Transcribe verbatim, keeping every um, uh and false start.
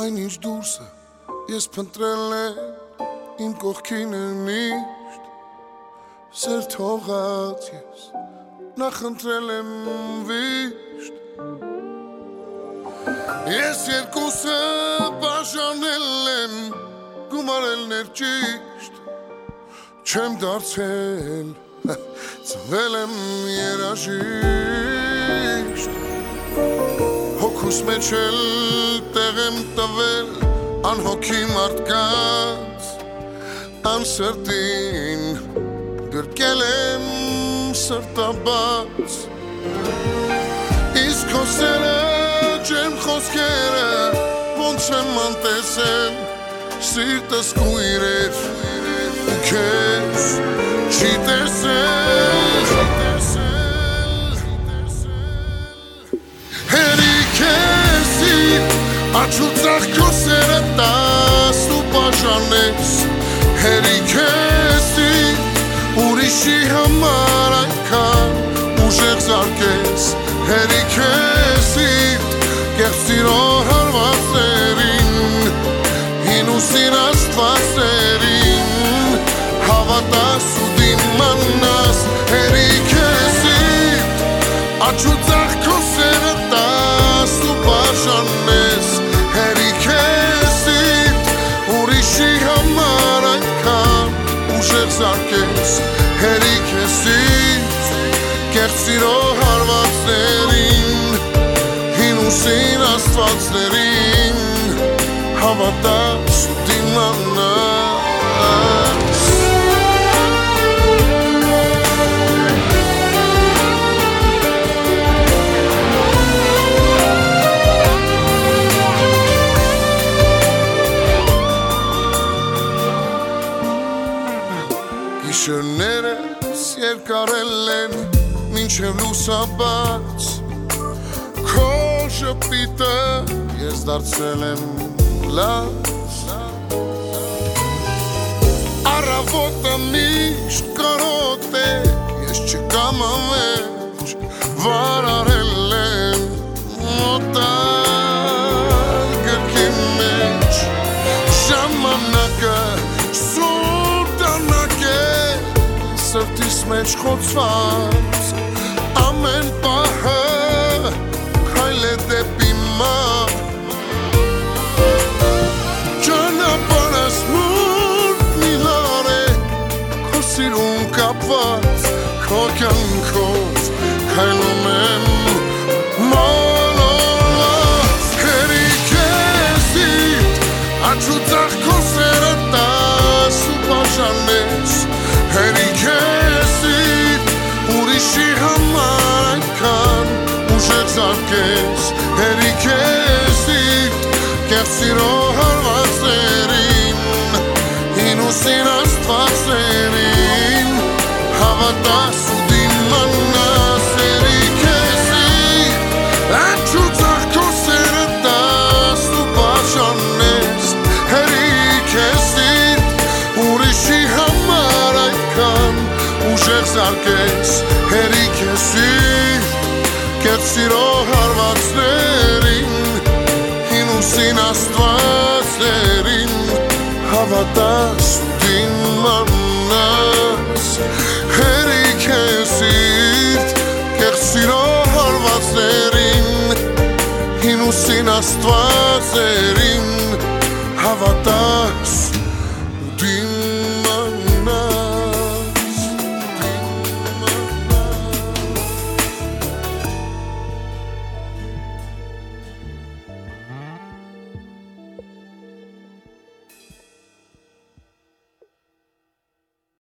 Այնինչ դուրսը ես փնտրել եմ իմ կողքին է միշտ Սեր թողած ես նախընտրել եմ վիշտ Ես երկուսը բաժանել եմ գումարել ներճիշտ Չեմ դարձել ծնվել եմ երաժիշտ Հոգուս մեջ էլ տեղ եմ տվել անհոգի մարդկանց Անսրտին գրկել եմ սրտաբաց Իսկ քո սերը ջերմ խոսքերը ոնց եմ անտեսել Սիրտս կույր էր ու քեզ չի տեսել Հերիք եսի աչու ծաղ քո սերը տաս ու բաժանես Հերիք եսի ուրիշի համար այնքան ուժեղ զարկես Հերիք եսի կեղծ սիրո հարվածներին Հին ու սիր աստվածներին Հավատաս ու դիմանաս Հերիք եսի աչու ծաղ քո սերը տաս ու բաժանես Հերիք եսի ուրիշի համար այնքան ուժեղ զարկես Հերիք եսի կեղծ սիրո հարվածներին Հին ու սիր աստվածներին Հավատաս ու դիմանաս Գիշերներս երկարել են մինչև լուսաբաց Քո շպիտը ես դարձրել եմ լաց Առավոտը միշտ կարոտ է ես չկամ ամեջ Վարարել եմ մոտալ գրքի մեջ Ժամանակը սուրտանակ է Սրտիս մեջ խոցված ամեն պահը քայլ է դեպի մահ Ճանապարհս մութ միլար է քո սիրուն կապված քո կյանքով քայլում եմ մոլորված Հերիք եսի աչու ծաղ քո սերը տաս ու բաժանես Հերիք եսի ուրիշի համար այնքան ուժեղ զարկես Հերիք եսի կեղծ սիրո հարվածներին Հին ու սիր աստվածներին Հավատաս ու դիմանաս Հերիք եսի աչու ծաղ քո սերը տաս ու բաժանես Հերիք եսի ուրիշի համար այնքան ուժեղ զարկես Հերիք եսի կեղծ սիրո հարվածներին Հին ու սին աստվածներին Հավատաս ու դիմանաս Հերիք եսի կեղծ սիրո հարվածներին Հին ու սին աստվածներին Հավատաս